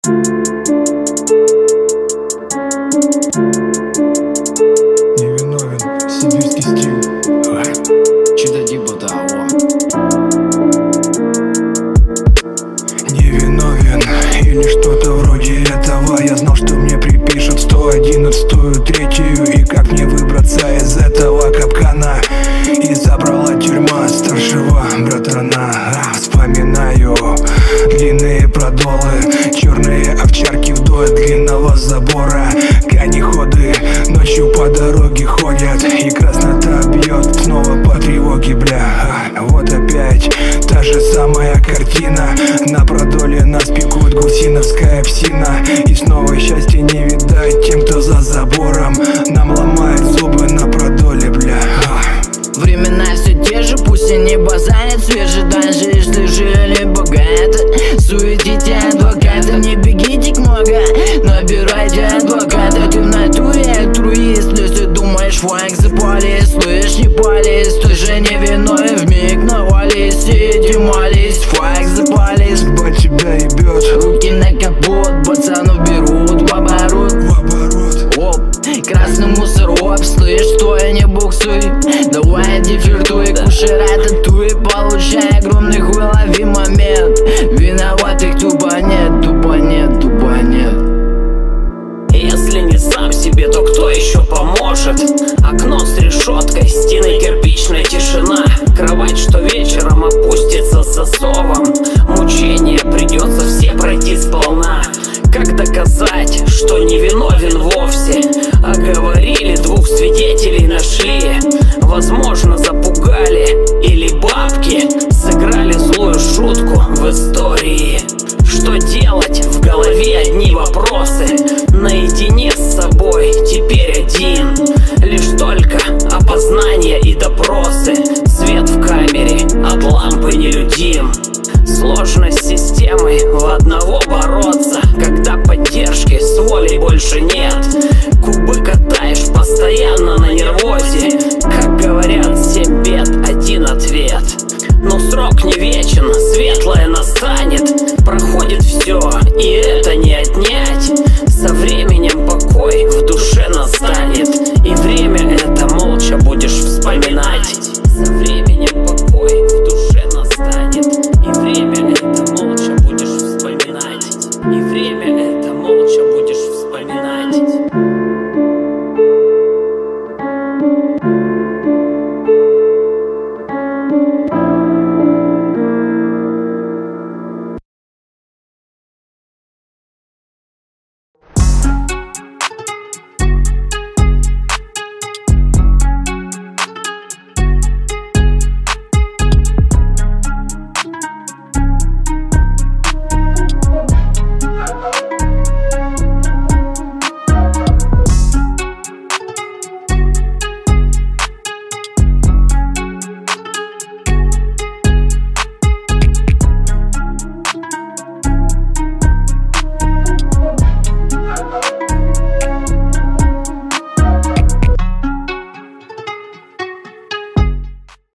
Невиновен, сибирский стиль. Невиновен или что-то вроде этого. Я знал, что мне припишут 111-ю, 3-ю. И как мне выбраться из этого капкана? И забрала тюрьма старшего братана. Вспоминаю длинные продолы, черные овчарки вдоль длинного забора. Конеходы ночью по дороге ходят, и краснота бьет снова по тревоге, бля. Вот опять та же самая картина. На продоле нас пекут гусиновская псина. И снова счастья не видать тем, кто за забором. Нам ломают зубы на продоле, бля. Времена все те же, пусть и не базарят свежи. Даже если жили богато, суетите адвоката. Не бегите к много, набирайте адвоката. Ты в натуре альтруист, если думаешь флаг запали. Слышь, не пались, ты же невиновен. Вмиг навались, сиди молись, флаг запали. Судьба тебя ебет, руки на капот, пацанов берут в оборот. Оп, красный мусороп, слышь, стой, не буксуй. Давай дефертуй, кушай рататуй, получай огромный хуй, лови момент. Виноватых тупо нет, тупо нет, тупо нет. Если не сам себе, то кто еще поможет? Окно с решеткой, стены кирпичная тишина. Кровать, что вечером опустится с засовом. Мучения придется все пройти сполна. Как доказать, что невиновен вовсе? Оговорили, двух свидетелей нашли. Возможно, запугали, или бабки сыграли злую шутку в истории. Что делать? В голове одни вопросы. Наедине с собой теперь один. Лишь только опознание и допросы. Свет в камере от лампы нелюдим. Сложность системы в одного бороться, когда поддержки с волей больше нет. Кубы катаешь постоянно на нервозе. Как говорят, 7 бед, один ответ. Но срок не вечен, светлое настанет. Проходит все, и это не отнять. Со временем покой в душе настанет. И время это молча будешь вспоминать. Со временем покой в душе настанет. И время это молча будешь вспоминать. И время это